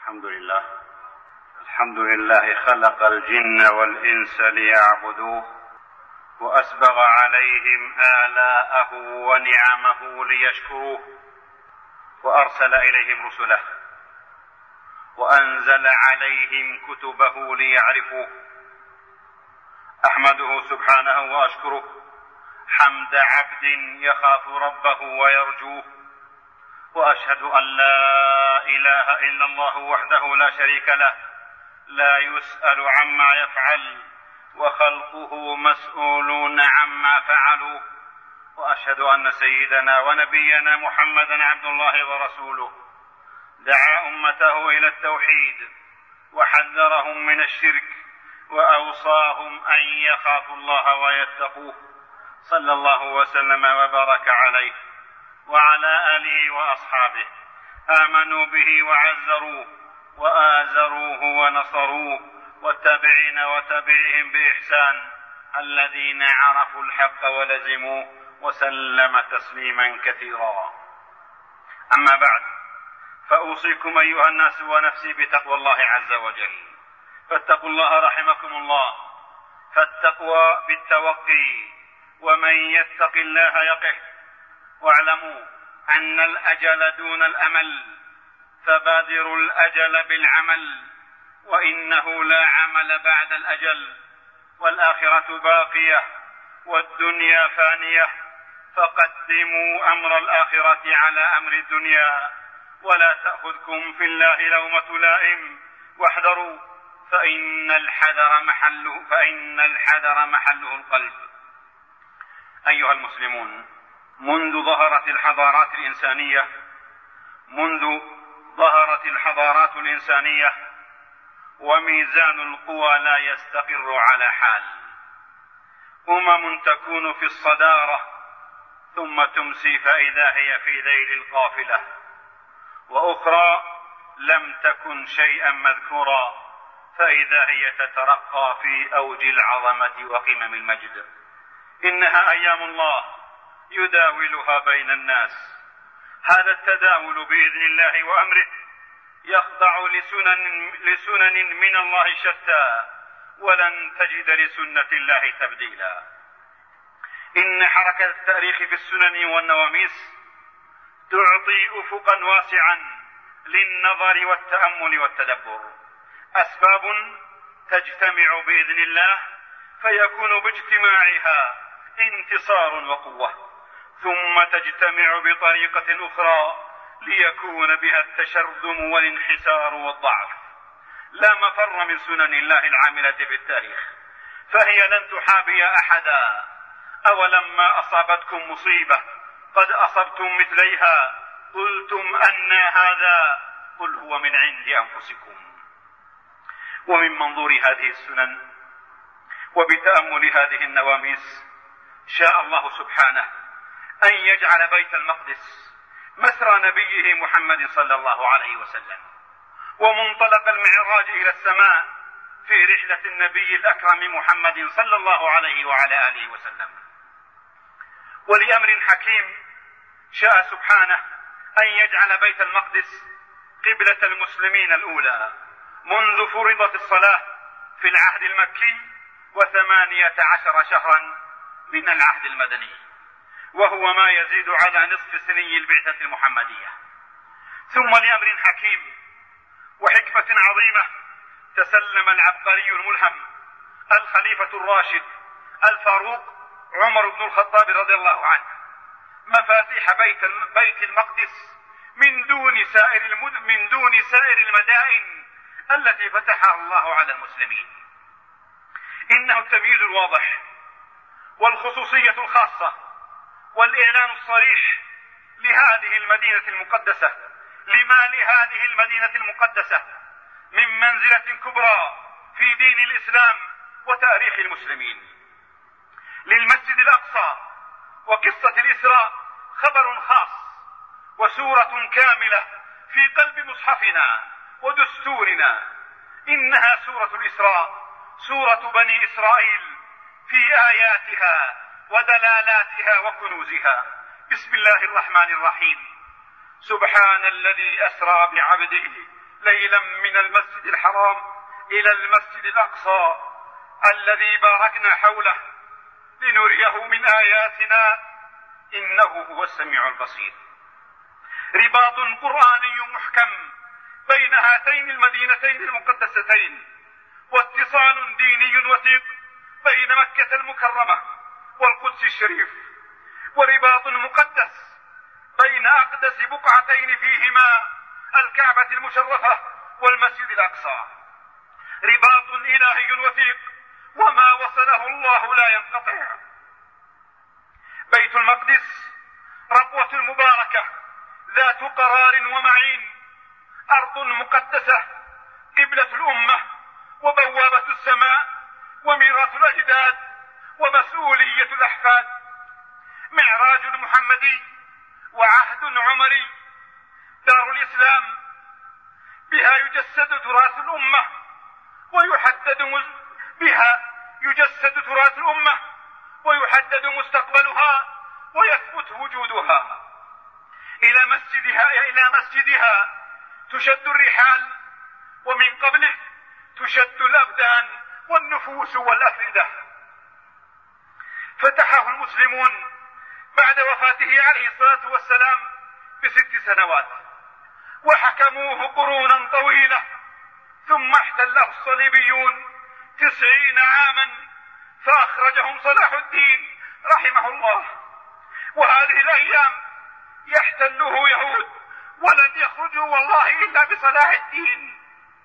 الحمد لله خلق الجن والإنس ليعبدوه، وأسبغ عليهم آلاءه ونعمه ليشكروه، وأرسل إليهم رسله، وأنزل عليهم كتبه ليعرفوه. أحمده سبحانه وأشكره حمد عبد يخاف ربه ويرجوه، وأشهد أن لا إله إلا الله وحده لا شريك له، لا يسأل عما يفعل وخلقه مسؤولون عما فعلوا. وأشهد أن سيدنا ونبينا محمدا عبد الله ورسوله، دعا أمته إلى التوحيد وحذرهم من الشرك، وأوصاهم أن يخافوا الله ويتقوه، صلى الله وسلم وبارك عليه وعلى آله وأصحابه. آمنوا به وعزروه وآزروه ونصروه، والتابعين وتابعهم بإحسان الذين عرفوا الحق ولزموه، وسلم تسليما كثيرا. أما بعد، فأوصيكم أيها الناس ونفسي بتقوى الله عز وجل. فاتقوا الله رحمكم الله، فالتقوى بالتوقي، ومن يتق الله يقه. واعلموا أن الأجل دون الأمل، فبادروا الأجل بالعمل، وإنه لا عمل بعد الأجل، والآخرة باقية والدنيا فانية، فقدموا أمر الآخرة على أمر الدنيا، ولا تأخذكم في الله لومة لائم، واحذروا فإن الحذر محله القلب. أيها المسلمون، منذ ظهرت الحضارات الإنسانية وميزان القوى لا يستقر على حال. تكون في الصدارة ثم تمسي فإذا هي في ذيل القافلة، وأخرى لم تكن شيئا مذكورا فإذا هي تترقى في أوج العظمة وقمم المجد. إنها أيام الله يداولها بين الناس. هذا التداول بإذن الله وأمره يخضع لسنن من الله شتى، ولن تجد لسنة الله تبديلا. إن حركة التاريخ في السنن والنواميس تعطي أفقا واسعا للنظر والتأمل والتدبر. أسباب تجتمع بإذن الله فيكون باجتماعها انتصار وقوة، ثم تجتمع بطريقة أخرى ليكون بها التشرذم والانحسار والضعف. لا مفر من سنن الله العاملة في التاريخ، فهي لن تحابي أحدا. أولما أصابتكم مصيبة قد أصبتم مثليها قلتم أنى هذا، قل هو من عند أنفسكم. ومن منظور هذه السنن وبتأمل هذه النواميس شاء الله سبحانه أن يجعل بيت المقدس مسرى نبيه محمد صلى الله عليه وسلم، ومنطلق المعراج إلى السماء في رحلة النبي الأكرم محمد صلى الله عليه وعلى آله وسلم. ولأمر حكيم شاء سبحانه أن يجعل بيت المقدس قبلة المسلمين الأولى منذ فرضت الصلاة في العهد المكي 18 شهرا من العهد المدني، وهو ما يزيد على نصف سني البعثة المحمدية. ثم لأمر حكيم وحكمة عظيمة تسلم العبقري الملهم الخليفة الراشد الفاروق عمر بن الخطاب رضي الله عنه مفاتيح بيت المقدس من دون سائر المدائن التي فتحها الله على المسلمين. إنه التمييز الواضح والخصوصية الخاصة والإعلان الصريح لهذه المدينة المقدسة، لما لهذه المدينة المقدسة من منزلة كبرى في دين الإسلام وتاريخ المسلمين. للمسجد الأقصى وقصة الإسراء خبر خاص وسورة كاملة في قلب مصحفنا ودستورنا. إنها سورة الإسراء، سورة بني إسرائيل في آياتها ودلالاتها وكنوزها. بسم الله الرحمن الرحيم. سبحان الذي أسرى بعبده ليلا من المسجد الحرام إلى المسجد الأقصى الذي باركنا حوله لنريه من آياتنا إنه هو السميع البصير. رباط قرآني محكم بين هاتين المدينتين المقدستين، واتصال ديني وثيق بين مكة المكرمة والقدس الشريف، ورباط مقدس بين أقدس بقعتين فيهما الكعبة المشرفة والمسجد الأقصى. رباط إلهي وثيق وما وصله الله لا ينقطع. بيت المقدس ربوة مباركة ذات قرار ومعين، أرض مقدسة قبلة الأمة وبوابة السماء وميراث الأجداد ومسؤولية الأحفاد. معراج محمدي وعهد عمري، دار الإسلام بها يجسد تراث الأمة ويحدد مستقبلها ويثبت وجودها. إلى مسجدها تشد الرحال، ومن قبله تشد الأبدان والنفوس والأفئدة. فتحه المسلمون بعد وفاته عليه الصلاة والسلام ب6 سنوات، وحكموه قرونا طويلة، ثم احتله الصليبيون 90 عاما فأخرجهم صلاح الدين رحمه الله. وهذه الأيام يحتله يهود ولن يخرجوا والله إلا بصلاح الدين.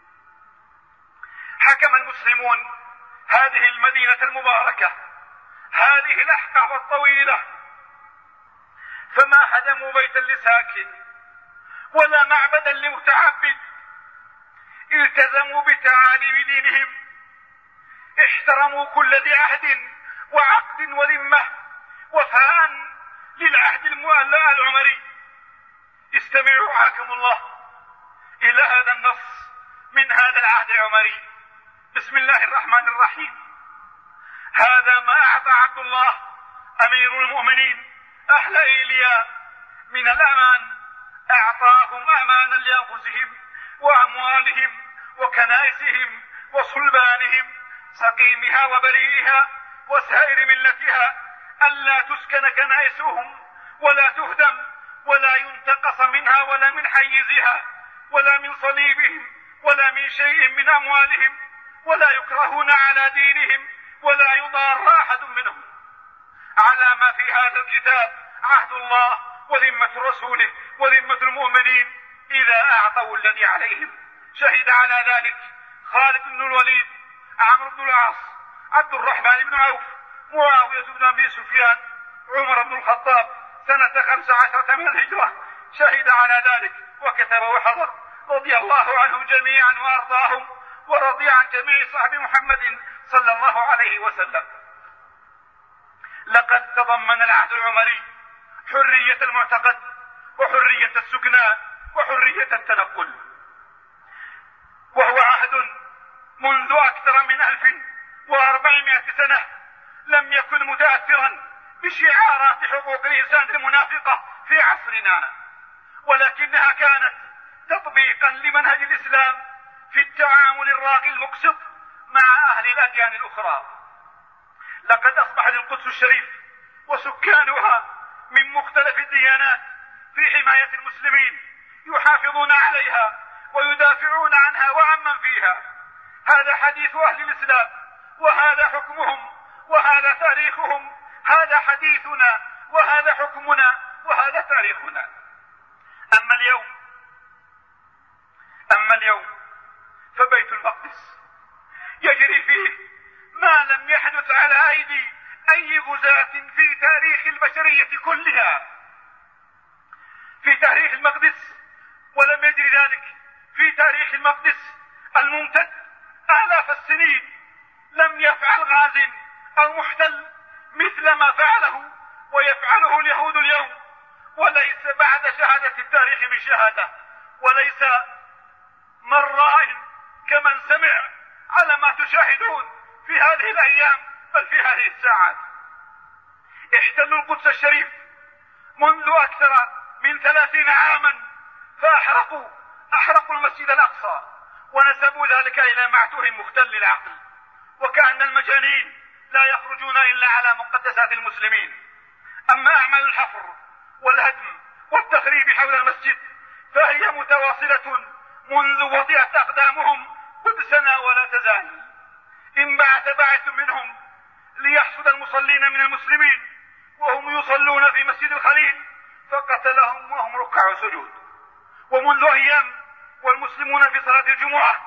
حكم المسلمون هذه المدينة المباركة هذه الأحقاب الطويلة، فما هدموا بيتا لساكن ولا معبدا لمتعبد، التزموا بتعاليم دينهم، احترموا كل ذي عهد وعقد وذمة وفاء للعهد العمري. استمعوا رعاكم الله إلى هذا النص من هذا العهد العمري. بسم الله الرحمن الرحيم. هذا ما أعطى عبد الله أمير المؤمنين أهل إيليا من الأمان، أعطاهم أمانا لأنفسهم وأموالهم وكنائسهم وصلبانهم، سقيمها وبريئها وسائر ملتها، ألا تسكن كنائسهم ولا تهدم ولا ينتقص منها ولا من حيزها ولا من صليبهم ولا من شيء من أموالهم، ولا يكرهون على دينهم ولا يضار أحد منهم. على ما في هذا الكتاب عهد الله وذمة رسوله وذمة المؤمنين إذا أعطوا الذي عليهم. شهد على ذلك خالد بن الوليد، عمرو بن العاص، عبد الرحمن بن عوف، معاوية بن أبي سفيان، عمر بن الخطاب سنة 15 من الهجرة. شهد على ذلك وكتب وحضر رضي الله عنهم جميعا وأرضاهم، ورضي عن جميع صحب محمد صلى الله عليه وسلم. لقد تضمن العهد العمري حرية المعتقد وحرية السكنى وحرية التنقل، وهو عهد منذ أكثر من 1400 سنة لم يكن متأثرا بشعارات حقوق الإنسان المنافقة في عصرنا، ولكنها كانت تطبيقا لمنهج الإسلام في التعامل الراقي المقسط مع أهل الأديان الأخرى. لقد أصبح القدس الشريف وسكانها من مختلف الديانات في حماية المسلمين، يحافظون عليها ويدافعون عنها وعمن فيها. هذا حديث أهل الإسلام، وهذا حكمهم، وهذا تاريخهم. هذا حديثنا وهذا حكمنا وهذا تاريخنا. أما اليوم فبيت المقدس يجري فيه ما لم يحدث على أيدي أي غزاة في تاريخ البشرية كلها. في تاريخ المقدس، ولم يجري ذلك في تاريخ المقدس الممتد آلاف السنين، لم يفعل غاز أو محتل مثل ما فعله ويفعله اليهود اليوم، وليس بعد شهادة التاريخ من شهادة، وليس من رأى كمن سمع على ما تشاهدون في هذه الأيام بل في هذه الساعات. احتلوا القدس الشريف منذ أكثر من 30 عاما، فأحرقوا أحرقوا المسجد الأقصى ونسبوا ذلك إلى معتوه مختل العقل، وكأن المجانين لا يخرجون إلا على مقدسات المسلمين. أما أعمال الحفر والهدم والتخريب حول المسجد فهي متواصلة منذ وضعت أقدامهم قدسنا ولا تزال. إن بعث باعث منهم ليحصد المصلين من المسلمين وهم يصلون في مسجد الخليل فقتلهم وهم ركع سجود. ومنذ أيام والمسلمون في صلاة الجمعة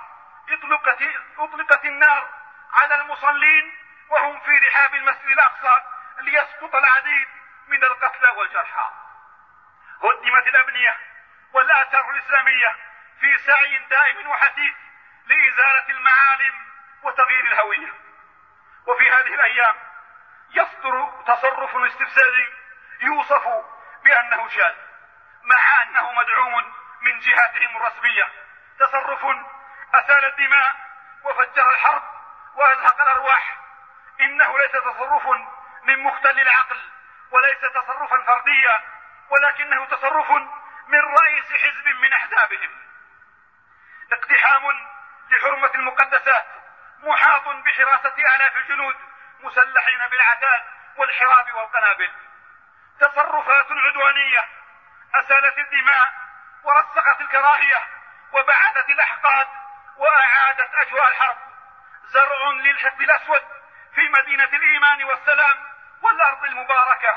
أطلقت النار على المصلين وهم في رحاب المسجد الأقصى ليسقط العديد من القتلى والجرحى. هدمت الأبنية والآثار الإسلامية في سعي دائم وحثيث لإزالة المعالم وتغيير الهوية. وفي هذه الأيام يصدر تصرف استفزازي يوصف بأنه شاذ مع أنه مدعوم من جهاتهم الرسمية، تصرف أسال الدماء وفجر الحرب وأزهق الأرواح. إنه ليس تصرف من مختل العقل وليس تصرفا فرديا، ولكنه تصرف من رئيس حزب من أحزابهم. اقتحام لحرمة المقدسات محاط بحراسة آلاف الجنود مسلحين بالعتاد والحراب والقنابل. تصرفات عدوانية أسالت الدماء ورسخت الكراهية وبعثت الأحقاد وأعادت أجواء الحرب. زرع للحقد الأسود في مدينة الإيمان والسلام والأرض المباركة.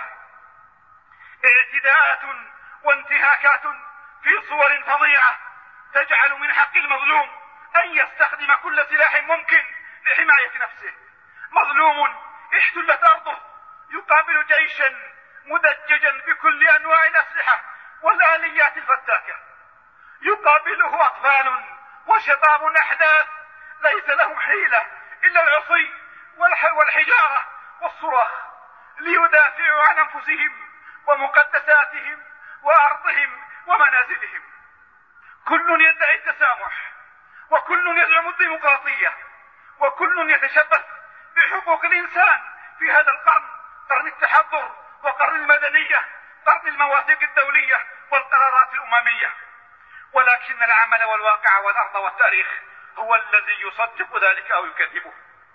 اعتداءات وانتهاكات في صور فظيعة تجعل من حق المظلوم أن يستخدم كل سلاح ممكن لحماية نفسه. مظلوم احتلت أرضه يقابل جيشا مدججا بكل أنواع الأسلحة والآليات الفتاكة، يقابله أطفال وشباب أحداث ليس لهم حيلة إلا العصي والحجارة والصراخ ليدافعوا عن أنفسهم ومقدساتهم وأرضهم ومنازلهم. كل يدعي التسامح وكل يزعم الديمقراطية وكل يتشبث بحقوق الإنسان في هذا القرن، قرن التحضر وقرن المدنية، قرن المواثيق الدولية والقرارات الأممية. ولكن العمل والواقع والأرض والتاريخ هو الذي يصدق ذلك أو يكذبه.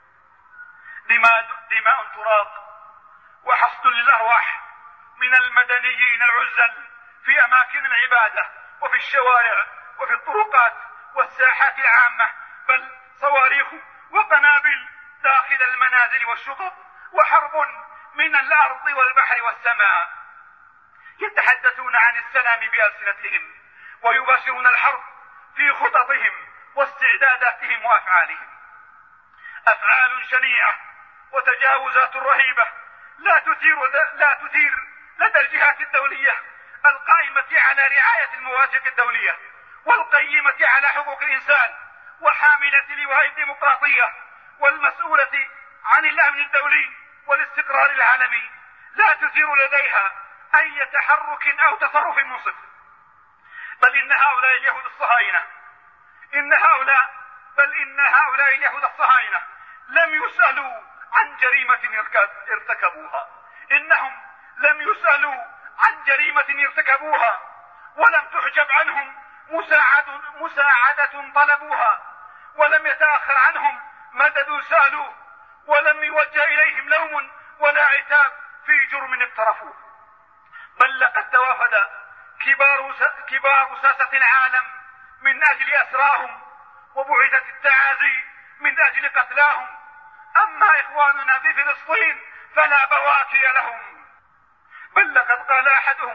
دماء تراق وحصد للأرواح من المدنيين العزل في أماكن العبادة وفي الشوارع وفي الطرقات والساحات العامة، بل صواريخ وقنابل داخل المنازل والشقق، وحرب من الأرض والبحر والسماء. يتحدثون عن السلام بألسنتهم ويباشرون الحرب في خططهم واستعداداتهم وأفعالهم. أفعال شنيعة وتجاوزات رهيبة لا تثير لدى الجهات الدولية القائمة على رعاية المواثيق الدولية والقيمة على حقوق الإنسان وحاملة لواء الديمقراطية والمسؤولة عن الأمن الدولي والاستقرار العالمي، لا تثير لديها أي تحرك أو تصرف منصف. بل إن هؤلاء اليهود الصهاينة لم يسألوا عن جريمة ارتكبوها. إنهم لم يسألوا عن جريمة ارتكبوها ولم تحجب عنهم مساعدة طلبوها، ولم يتأخر عنهم مدد سألوه، ولم يوجه إليهم لوم ولا عتاب في جرم اقترفوه. بل لقد توافد كبار ساسة العالم من أجل أسراهم وبعثت التعازي من أجل قتلاهم. أما إخواننا في فلسطين فلا بواكي لهم. بل لقد قال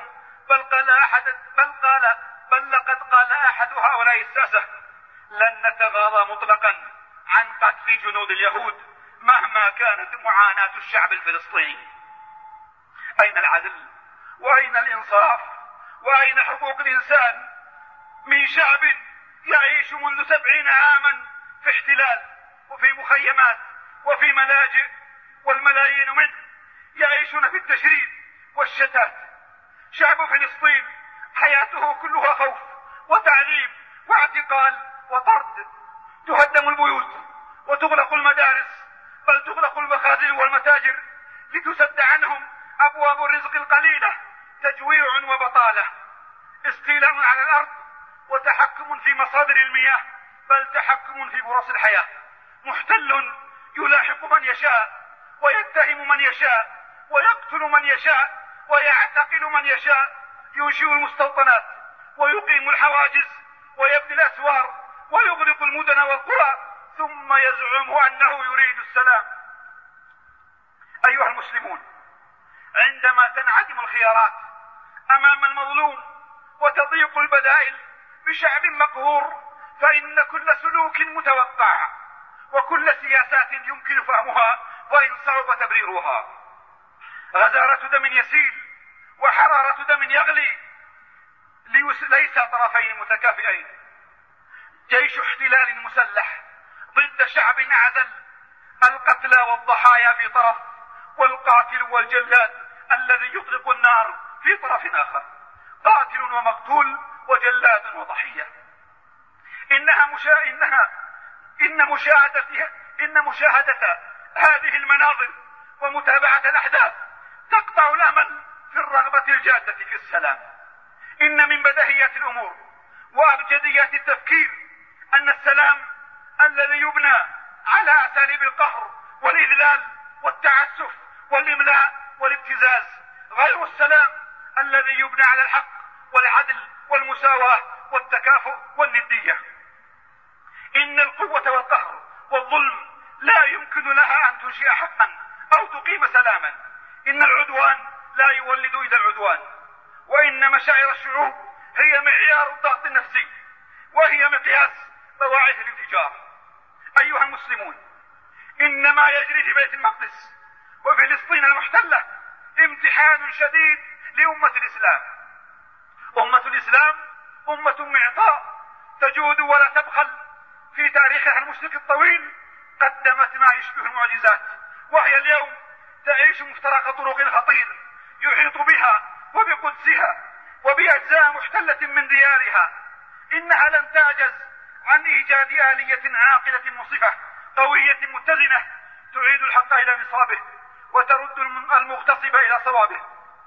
أحد هؤلاء الساسة: لن نتغاضى مطلقا عن قتل جنود اليهود مهما كانت معاناة الشعب الفلسطيني. أين العدل وأين الإنصاف وأين حقوق الإنسان من شعب يعيش منذ 70 عاما في احتلال وفي مخيمات وفي ملاجئ، والملايين منه يعيشون في التشريد والشتات؟ شعب فلسطين حياته كلها خوف وتعذيب واعتقال وطرد. تهدم البيوت وتغلق المدارس، بل تغلق المخازن والمتاجر لتسد عنهم أبواب الرزق القليلة. تجويع وبطالة، استيلاء على الأرض وتحكم في مصادر المياه، بل تحكم في فرص الحياة. محتل يلاحق من يشاء ويتهم من يشاء ويقتل من يشاء ويعتقل من يشاء، ينشئ المستوطنات ويقيم الحواجز ويبني الأسوار ويغلق المدن والقرى، ثم يزعم أنه يريد السلام. أيها المسلمون، عندما تنعدم الخيارات أمام المظلوم وتضيق البدائل بشعب مقهور، فإن كل سلوك متوقع وكل سياسات يمكن فهمها وإن صعب تبريرها. غزارة دم يسيل وحرارة دم يغلي، ليس طرفين متكافئين. جيش احتلال مسلح ضد شعب أعزل، القتلى والضحايا في طرف، والقاتل والجلاد الذي يطلق النار في طرف آخر، قاتل ومقتول وجلاد وضحية. إن مشاهدة هذه المناظر ومتابعة الأحداث تقطع الأمل في الرغبة الجادة في السلام. إن من بديهيات الأمور وأبجديات التفكير أن السلام الذي يبنى على أساليب القهر والإذلال والتعسف والإملاء والابتزاز غير السلام الذي يبنى على الحق والعدل والمساواة والتكافؤ والندية. إن القوة والقهر والظلم لا يمكن لها أن تنشئ حقا أو تقيم سلاما. إن العدوان لا يولد إلى العدوان، وإن مشاعر الشعوب هي معيار الضغط النفسي، وهي مقياس بواعث الانفجار. أيها المسلمون، إن ما يجري في بيت المقدس وفلسطين المحتلة امتحان شديد لأمة الإسلام. أمة الإسلام أمة معطاء تجود ولا تبخل. في تاريخها المشرق الطويل قدمت ما يشبه المعجزات، وهي اليوم تعيش مفترق طرق خطير يحيط بها وبقدسها وبأجزاء محتلة من ديارها. إنها لم تعجز عن إيجاد آلية عاقلة منصفة قوية متزنة تعيد الحق إلى نصابه وترد المغتصب إلى صوابه.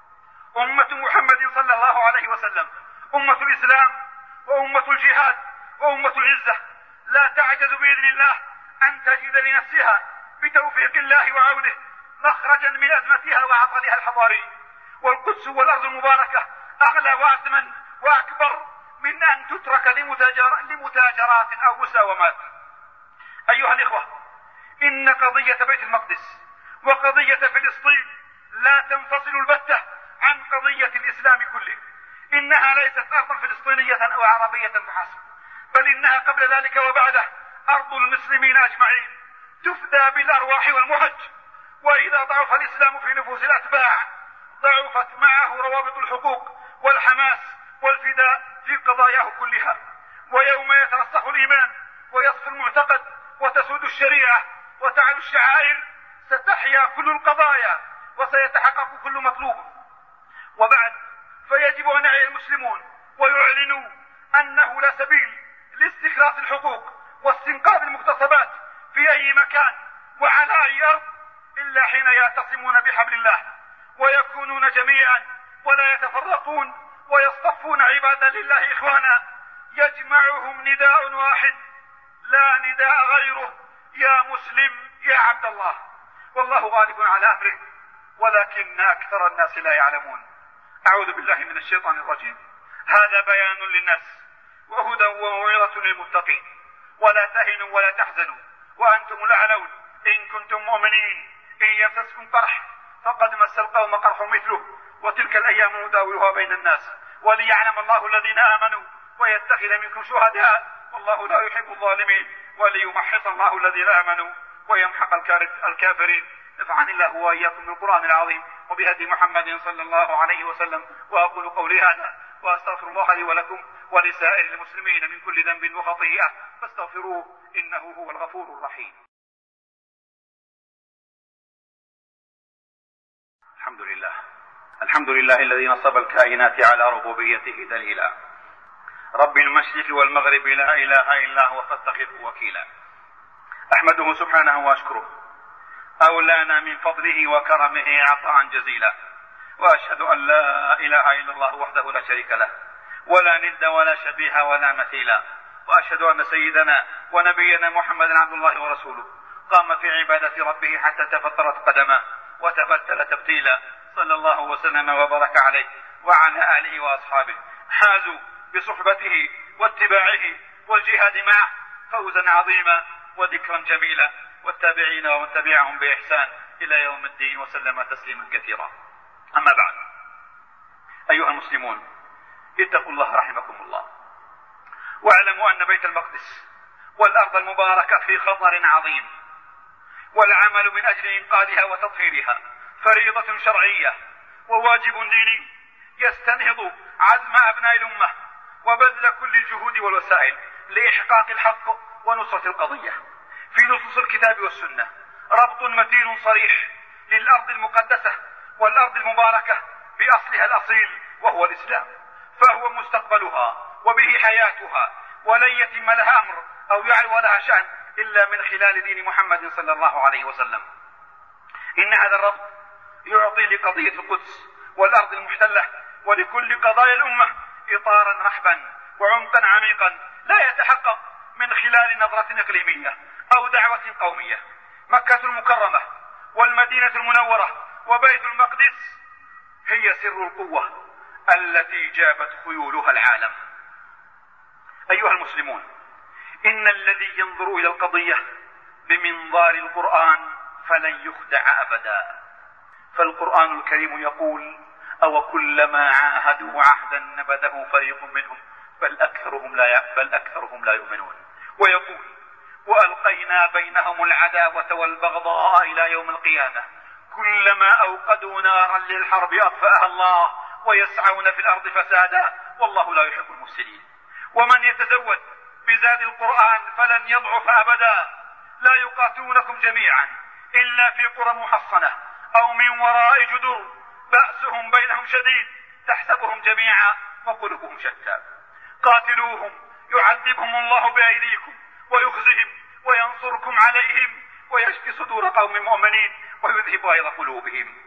أمة محمد صلى الله عليه وسلم أمة الإسلام وأمة الجهاد وأمة العزة، لا تعجز بإذن الله أن تجد لنفسها بتوفيق الله وعونه مخرجا من أزمتها وعطلها الحضاري. والقدس والأرض المباركة أغلى وأثمن وأكبر من أن تترك لمتاجرات أو مساومات. أيها الإخوة، إن قضية بيت المقدس وقضية فلسطين لا تنفصل البتة عن قضية الإسلام كله. إنها ليست أرضا فلسطينية أو عربية فحسب، بل إنها قبل ذلك وبعده أرض المسلمين أجمعين تفدى بالأرواح والمحج. وإذا ضعف الإسلام في نفوس الأتباع ضعفت معه روابط الحقوق والحماس والفداء في قضاياه كلها. ويوم يترسخ الإيمان ويصفو المعتقد وتسود الشريعة وتعلو الشعائر ستحيا كل القضايا وسيتحقق كل مطلوب. وبعد فيجب أن يعي المسلمون ويعلنوا أنه لا سبيل لاستخلاص الحقوق واستنقاذ المغتصبات في أي مكان وعلى أي أرض إلا حين يعتصمون بحبل الله ويكونون جميعا ولا يتفرقون ويصطفون عبادا لله إخوانا يجمعهم نداء واحد لا نداء غيره: يا مسلم يا عبد الله. والله غالب على أمره ولكن أكثر الناس لا يعلمون. أعوذ بالله من الشيطان الرجيم. هذا بيان للناس وهدى وموعظة للمتقين. ولا تهنوا ولا تحزنوا وأنتم الأعلون إن كنتم مؤمنين. إن يمسسكم قرح فقد مس القوم قرح مثله وتلك الأيام نداولها بين الناس وليعلم الله الذين آمنوا ويتخذ منكم شهداء والله لا يحب الظالمين وليمحص الله الذين آمنوا ويمحق الكافرين. نفعني الله وإياكم بالقرآن العظيم وبهدي محمد صلى الله عليه وسلم. وأقول قولي هذا وأستغفر الله لي ولكم ولسائر المسلمين من كل ذنب وخطيئة فاستغفروه إنه هو الغفور الرحيم. الحمد لله الذي نصب الكائنات على ربوبيته دليلا. رب المشرق والمغرب لا إله إلا هو فاتخذه وكيلا. أحمده سبحانه وأشكره أولانا من فضله وكرمه عطاء جزيلا. وأشهد أن لا إله إلا الله وحده لا شريك له ولا ند ولا شبيه ولا مثيلا، وأشهد أن سيدنا ونبينا محمد عبد الله ورسوله قام في عبادة ربه حتى تفطرت قدماه وتبتل تبتيلا، صلى الله وسلم وبارك عليه وعلى آله وأصحابه، حازوا بصحبته واتباعه والجهاد معه فوزا عظيما وذكرا جميلا، والتابعين ومن تبعهم بإحسان إلى يوم الدين وسلم تسليما كثيرا. أما بعد، أيها المسلمون، اتقوا الله رحمكم الله، واعلموا أن بيت المقدس والأرض المباركة في خطر عظيم، والعمل من أجل إنقاذها وتطهيرها فريضة شرعية وواجب ديني يستنهض عزم أبناء الأمة وبذل كل الجهود والوسائل لإحقاق الحق ونصرة القضية. في نصوص الكتاب والسنة ربط متين صريح للأرض المقدسة والأرض المباركة بأصلها الأصيل وهو الإسلام، فهو مستقبلها وبه حياتها، ولن يتم لها أمر أو يعلو لها شأن إلا من خلال دين محمد صلى الله عليه وسلم. إن هذا الربط يعطي لقضية القدس والأرض المحتلة ولكل قضايا الأمة إطارا رحبا وعمقا عميقا لا يتحقق من خلال نظرة إقليمية أو دعوة قومية. مكة المكرمة والمدينة المنورة وبيت المقدس هي سر القوة التي جابت خيولها العالم. أيها المسلمون، إن الذي ينظر إلى القضية بمنظار القرآن فلن يخدع أبدا، فالقرآن الكريم يقول: أو كلما عاهدوا عهدا نبذه فريق منهم بل أكثرهم لا يؤمنون. ويقول: وألقينا بينهم العداوة والبغضاء إلى يوم القيامة كلما أوقدوا نارا للحرب أطفأها الله ويسعون في الأرض فسادا والله لا يحب المفسدين. ومن يتزود بزاد القرآن فلن يضعف أبدا. لا يقاتلونكم جميعا إلا في قرى محصنة أو من وراء جدر بأسهم بينهم شديد تحسبهم جميعا وقلوبهم شتى. قاتلوهم يعذبهم الله بأيديكم ويخزهم وينصركم عليهم ويشفي صدور قوم مؤمنين ويذهب غيظ قلوبهم.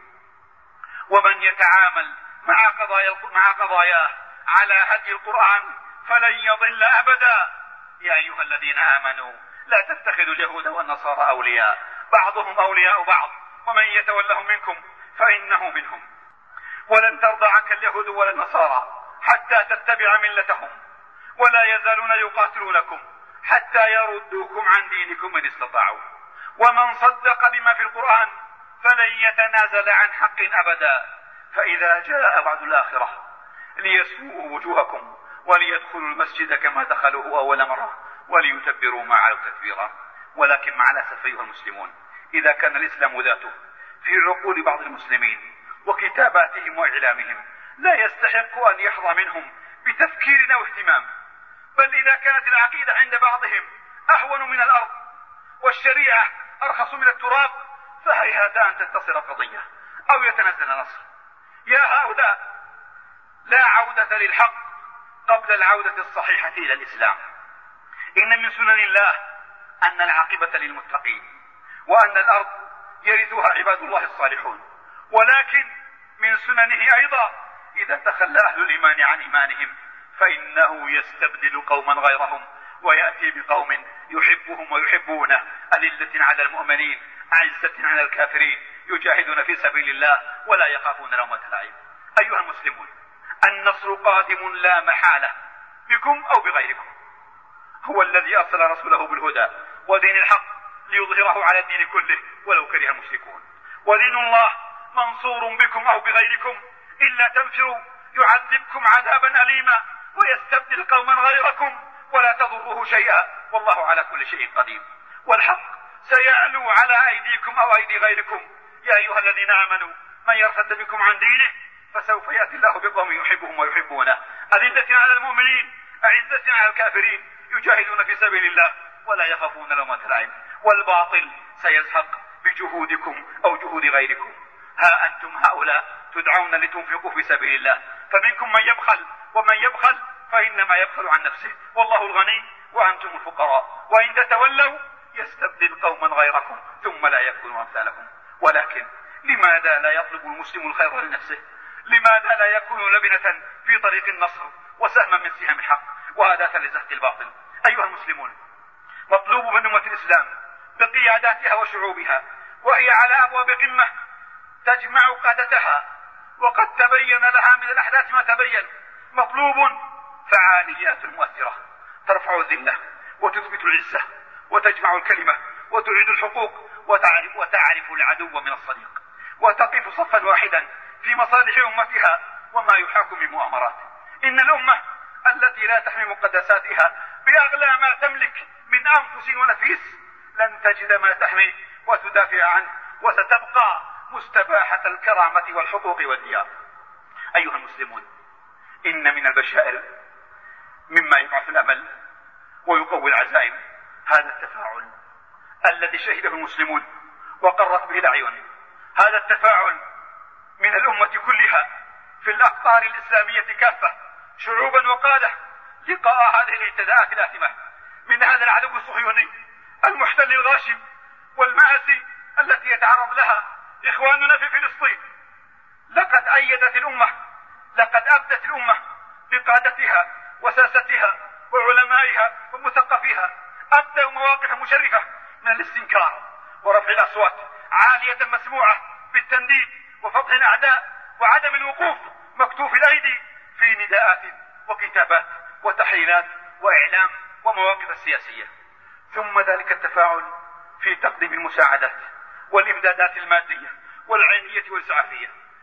ومن يتعامل مع قضاياه على هدي القرآن فلن يضل أبدا. يا أيها الذين آمنوا لا تتخذوا اليهود والنصارى أولياء بعضهم أولياء بعض ومن يتولهم منكم فإنه منهم. ولن ترضى عنك اليهود ولا النصارى حتى تتبع ملتهم ولا يزالون يقاتلونكم حتى يردوكم عن دينكم إن استطاعوا. ومن صدق بما في القرآن فلن يتنازل عن حق أبدا. فإذا جاء وعد الآخرة ليسوءوا وجوهكم وليدخلوا المسجد كما دخلوه أول مرة وليتبروا ما علوا تتبيرا. ولكن مع الأسف أيها المسلمون، إذا كان الإسلام ذاته في عقول بعض المسلمين وكتاباتهم وإعلامهم لا يستحق أن يحظى منهم بتفكير أو اهتمام، بل إذا كانت العقيدة عند بعضهم أهون من الأرض والشريعة أرخص من التراب فهيهات أن تنتصر القضية أو يتنزل نصر. يا هؤلاء، لا عودة للحق قبل العودة الصحيحة إلى الإسلام. إن من سنن الله أن العاقبة للمتقين وأن الأرض يرثها عباد الله الصالحون، ولكن من سننه أيضا إذا تخلى أهل الإيمان عن إيمانهم فإنه يستبدل قوما غيرهم ويأتي بقوم يحبهم ويحبونه أذلة على المؤمنين أعزة على الكافرين يجاهدون في سبيل الله ولا يخافون لومة لائم. أيها المسلمون، النصر قادم لا محالة بكم أو بغيركم. هو الذي أرسل رسوله بالهدى ودين الحق ليظهره على الدين كله ولو كره المشركون. ودين الله منصور بكم أو بغيركم، إلا تنفروا يعذبكم عذابا أليما ويستبدل قوما غيركم ولا تضروه شيئا والله على كل شيء قدير. والحق سيعلو على أيديكم أو أيدي غيركم. يا أيها الذين آمنوا من يرتد منكم عن دينه فسوف يأتي الله بقوم يحبهم ويحبونه أذلة على المؤمنين أعزة على الكافرين يجاهدون في سبيل الله ولا يخافون لومة لائم. والباطل سيزهق بجهودكم أو جهود غيركم. ها أنتم هؤلاء تدعون لتنفقوا في سبيل الله، فمنكم من يبخل، ومن يبخل فإنما يبخل عن نفسه والله الغني وأنتم الفقراء. وإن تتولوا يستبدل قوما غيركم ثم لا يكونوا أمثالكم. ولكن لماذا لا يطلب المسلم الخير لنفسه؟ لماذا لا يكون لبنة في طريق النصر وسهما من سهام الحق وأداة لزهق الباطل. أيها المسلمون، مطلوب من أمة الإسلام بقياداتها وشعوبها وهي على أبواب قمة تجمع قادتها وقد تبين لها من الأحداث ما تبين، مطلوب فعاليات مؤثرة ترفع الذلة وتثبت العزة وتجمع الكلمة وتعيد الحقوق وتعرف العدو من الصديق وتقف صفا واحدا في مصالح أمتها وما يحاك من مؤامرات. إن الأمة التي لا تحمي مقدساتها بأغلى ما تملك من أنفس ونفيس لن تجد ما تحمي وتدافع عنه وستبقى مستباحة الكرامة والحقوق والديار. أيها المسلمون، إن من البشائر مما يبعث الأمل ويقوي العزائم هذا التفاعل الذي شهده المسلمون وقرت به الأعين، هذا التفاعل من الأمة كلها في الأقطار الإسلامية كافة شعوبا وقادة لقاء هذه الاعتداءات الآثمة من هذا العدو الصهيوني المحتل الغاشم والمآسي التي يتعرض لها إخواننا في فلسطين. لقد أبدت الأمة بقادتها وساستها وعلمائها ومثقفيها أبدوا مواقف مشرفة من الاستنكار ورفع الأصوات عالية مسموعة بالتنديد وفضح الأعداء وعدم الوقوف مكتوف الأيدي في نداءات وكتابات وتحليلات وإعلام ومواقف السياسية. ثم ذلك التفاعل في تقديم المساعدات والإمدادات المادية والعينية والإسعافية.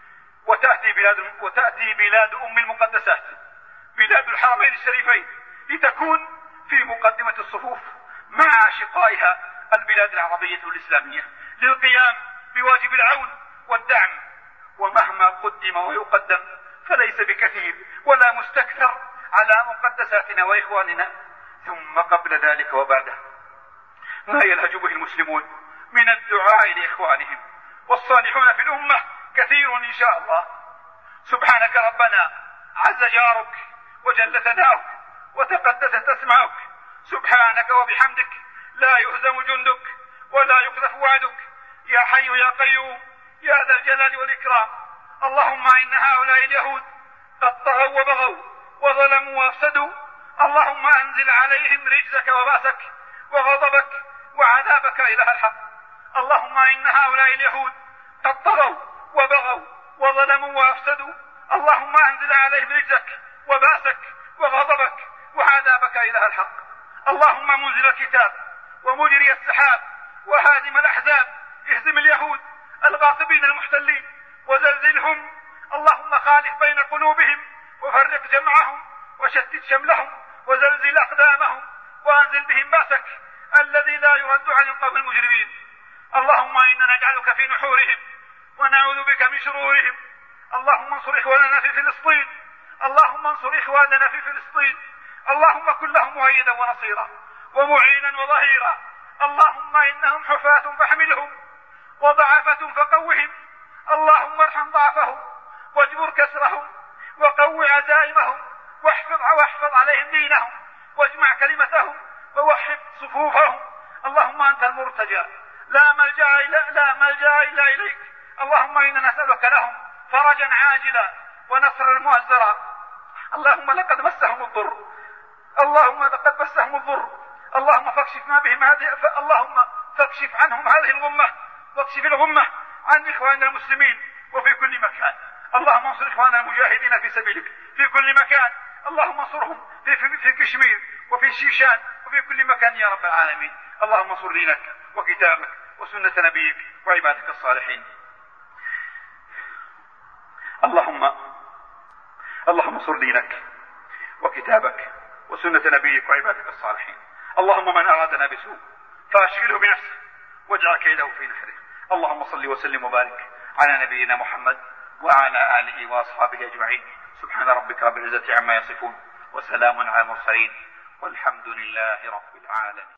وتأتي بلاد أم المقدسات بلاد الحرمين الشريفين لتكون في مقدمة الصفوف مع أشقائها البلاد العربية والإسلامية للقيام بواجب العون والدعم. ومهما قدم ويقدم فليس بكثير ولا مستكثر على مقدساتنا وإخواننا. ثم قبل ذلك وبعده ما يلهج به المسلمون من الدعاء لإخوانهم والصالحون في الأمة كثير إن شاء الله. سبحانك ربنا عز جارك وجل ثناؤك وتقدست أسماؤك، سبحانك وبحمدك لا يهزم جندك ولا يخلف وعدك، يا حي يا قيوم يا ذا الجلال والإكرام. اللهم إن هؤلاء اليهود قد طغوا وبغوا وظلموا وافسدوا، اللهم أنزل عليهم رجزك وبأسك وغضبك وعذابك إله الحق. اللهم إن هؤلاء اليهود قد طغوا وبغوا وظلموا وافسدوا، اللهم أنزل عليهم رجزك وبأسك وغضبك وعذابك إله الحق. اللهم منزل الكتاب ومجري السحاب وهادم الأحزاب، اهزم اليهود الغاصبين المحتلين وزلزلهم، اللهم خالف بين قلوبهم وفرق جمعهم وشتت شملهم وزلزل أقدامهم وأنزل بهم بأسك الذي لا يرد عن القوم المجرمين. اللهم إنا نجعلك في نحورهم ونعوذ بك من شرورهم. اللهم انصر إخواننا في فلسطين، اللهم انصر إخواننا في فلسطين، اللهم كن لهم مؤيدا ونصيرا ومعينا وظهيرا. اللهم إنهم حفاة فاحملهم وضعفة فقوهم، اللهم ارحم ضعفهم واجبر كسرهم وقو عزائمهم واحفظ عليهم دينهم واجمع كلمتهم ووحد صفوفهم. اللهم أنت المرتجى لا ملجأ إلا إليك. اللهم إنا نسألك لهم فرجا عاجلا ونصرا مؤزرا. اللهم لقد مسهم الضر، اللهم فاكشف ما بهم اللهم فاكشف عنهم هذه الغمة واكشف الغمة عن إخواننا المسلمين وفي كل مكان. اللهم انصر إخواننا المجاهدين في سبيلك في كل مكان، اللهم انصرهم في كشمير وفي الشيشان وفي كل مكان يا رب العالمين. اللهم انصر دينك وكتابك وسنة نبيك وعبادك الصالحين. اللهم انصر دينك وكتابك وسنة نبيك وعبادك الصالحين. اللهم من أرادنا بسوء فأشغله بنفسه واجعل كيده في نحره. اللهم صل وسلم وبارك على نبينا محمد وعلى آله وأصحابه أجمعين. سبحان ربك رب العزة عما يصفون وسلام على المرسلين والحمد لله رب العالمين.